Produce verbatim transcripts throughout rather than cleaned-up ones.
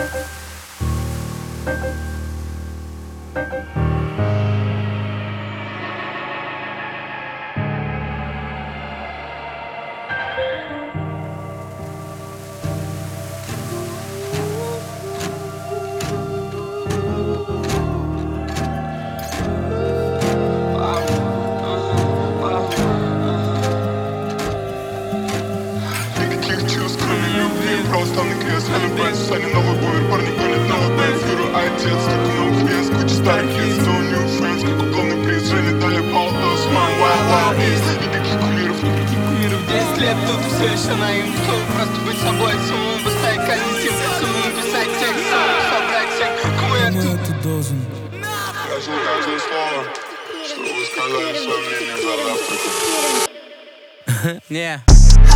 Православный крест, Хелен Брайс, Сани новый бумер, парни гонят на дэнс. Гуру отец, только новых вес, куча старых лиц, no new friends, как угловный приз. Женя дали Балдос, man, wild, wild east. Никаких кумиров, никаких кумиров. Десять лет тут все еще наивно, просто быть собой, самому поставить коллектив, самому писать текст, самому собрать всех. Кому я тут? Ты должен. Я жил каждое слово, что вы сказали свое мнение за Африку. Не.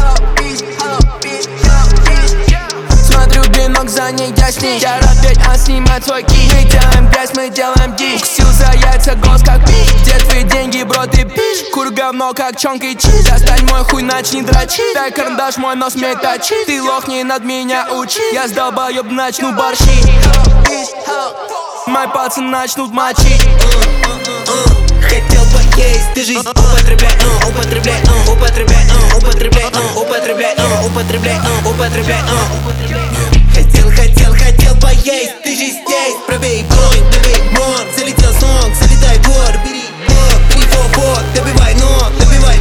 Смотрю бинок, за ней я с ней. Я рад петь, а снимать свой ки. Мы делаем грязь, мы делаем дичь. Укусил за яйца, голос как пич. Где твои деньги, бро, ты пич? Кур говно, как чонка и чиз. Достань мой хуй, начни дрочить. Дай карандаш, мой нос мне точит. Ты лох, не над меня учи. Я с долбоёб начну борщить. Мои пальцы начнут мочить. Хотел поесть, ты жизнь употребляй, uh, употребляй, uh, употребляй, uh, употребляй, uh, употребляй, uh, употребляй, uh, употребляй, uh. Хотел, хотел, хотел поесть, ты жизнь здесь. Пробей бронь, добей мон, залетел сон, залетай гор, бери бот, бери фо-фот, добивай но, добивай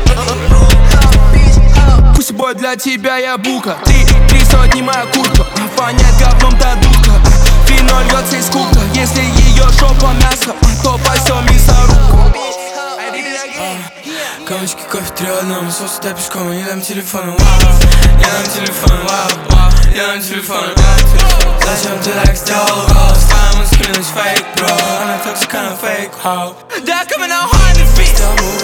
но. Пусть бой для тебя я бука. Три, три сотни моя куртка. Воняет говном та дудка. Вино льется из кубка. Если ее жопа мясо, то пойдем мясорубку. Камочки, кофе, три в одном. Соус, дай пешком, и не дам телефон, вау. Я дам телефон, вау, вау. Я дам телефон, вау. Зачем ты так сделал, вау? Ставим скринуть фейк, бро. Она токсик, она фейк, вау. Да, coming out hard in the feet.